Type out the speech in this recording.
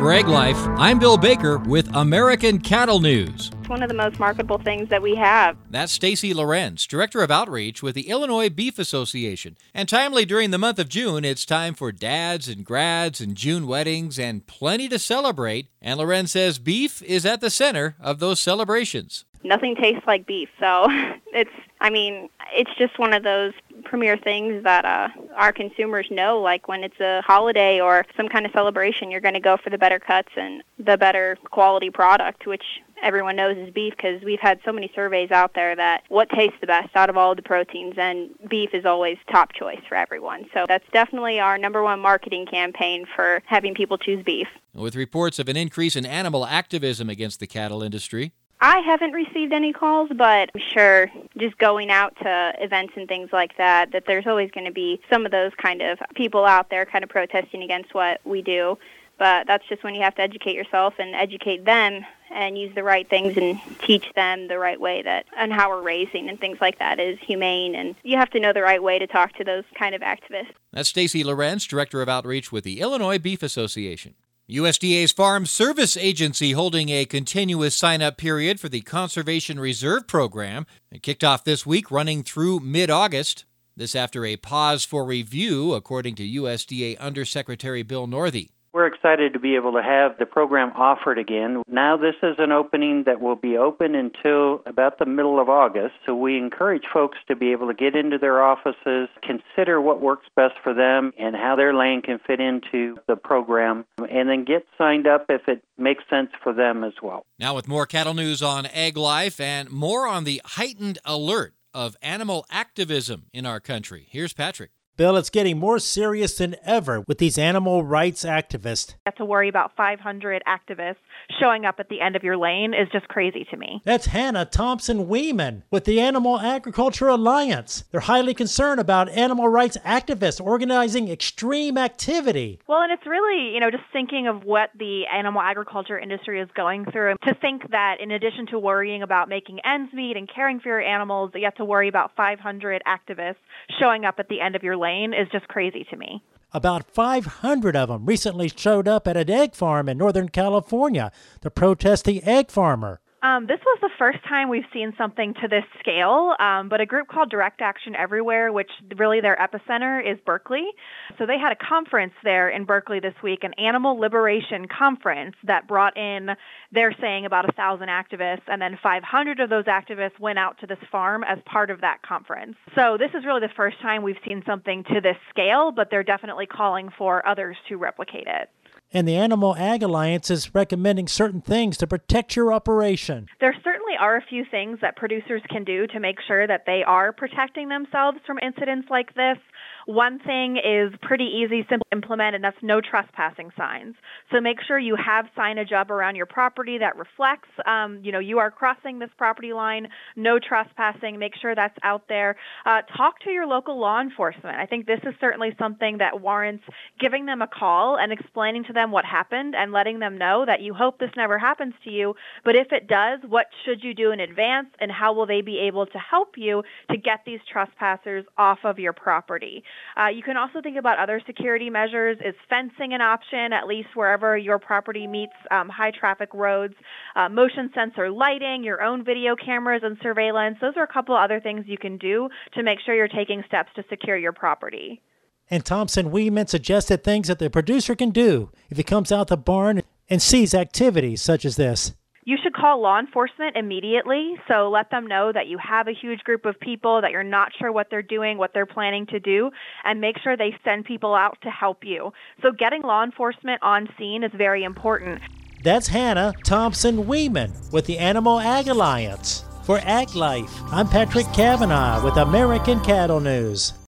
For Egg Life, I'm Bill Baker with American Cattle News. It's one of the most marketable things that we have. That's Stacy Lorenz, Director of Outreach with the Illinois Beef Association. And timely during the month of June, it's time for dads and grads and June weddings and plenty to celebrate. And Lorenz says beef is at the center of those celebrations. Nothing tastes like beef, so it's just one of those premier things that our consumers know. Like when it's a holiday or some kind of celebration, you're going to go for the better cuts and the better quality product, which everyone knows is beef, because we've had so many surveys out there that what tastes the best out of all the proteins, and beef is always top choice for everyone. So that's definitely our number one marketing campaign for having people choose beef. With reports of an increase in animal activism against the cattle industry, I haven't received any calls, but I'm sure just going out to events and things like that there's always going to be some of those kind of people out there kind of protesting against what we do. But that's just when you have to educate yourself and educate them and use the right things and teach them the right way and how we're raising and things like that is humane. And you have to know the right way to talk to those kind of activists. That's Stacy Lorenz, Director of Outreach with the Illinois Beef Association. USDA's Farm Service Agency holding a continuous sign-up period for the Conservation Reserve Program. It kicked off this week, running through mid-August. This after a pause for review, according to USDA Undersecretary Bill Northey. We're excited to be able to have the program offered again. Now this is an opening that will be open until about the middle of August, so we encourage folks to be able to get into their offices, consider what works best for them and how their land can fit into the program, and then get signed up if it makes sense for them as well. Now with more cattle news on Egg Life and more on the heightened alert of animal activism in our country. Here's Patrick. Bill, it's getting more serious than ever with these animal rights activists. You have to worry about 500 activists showing up at the end of your lane is just crazy to me. That's Hannah Thompson-Weeman with the Animal Agriculture Alliance. They're highly concerned about animal rights activists organizing extreme activity. Well, and it's really, just thinking of what the animal agriculture industry is going through. To think that in addition to worrying about making ends meet and caring for your animals, you have to worry about 500 activists showing up at the end of your lane is just crazy to me. About 500 of them recently showed up at an egg farm in Northern California to protest the egg farmer. This was the first time we've seen something to this scale, but a group called Direct Action Everywhere, which really their epicenter is Berkeley. So they had a conference there in Berkeley this week, an animal liberation conference that brought in, they're saying, about 1,000 activists, and then 500 of those activists went out to this farm as part of that conference. So this is really the first time we've seen something to this scale, but they're definitely calling for others to replicate it. And the Animal Ag Alliance is recommending certain things to protect your operation. There certainly are a few things that producers can do to make sure that they are protecting themselves from incidents like this. One thing is pretty easy, simple to implement, and that's no trespassing signs. So make sure you have signage up around your property that reflects, you are crossing this property line, no trespassing. Make sure that's out there. Talk to your local law enforcement. I think this is certainly something that warrants giving them a call and explaining to them what happened and letting them know that you hope this never happens to you, but if it does, what should you do in advance and how will they be able to help you to get these trespassers off of your property? You can also think about other security measures. Is fencing an option, at least wherever your property meets high traffic roads? Motion sensor lighting, your own video cameras and surveillance. Those are a couple of other things you can do to make sure you're taking steps to secure your property. And Thompson-Weeman suggested things that the producer can do if he comes out the barn and sees activities such as this. You should call law enforcement immediately, so let them know that you have a huge group of people, that you're not sure what they're doing, what they're planning to do, and make sure they send people out to help you. So getting law enforcement on scene is very important. That's Hannah Thompson-Weeman with the Animal Ag Alliance. For Ag Life, I'm Patrick Cavanaugh with American Cattle News.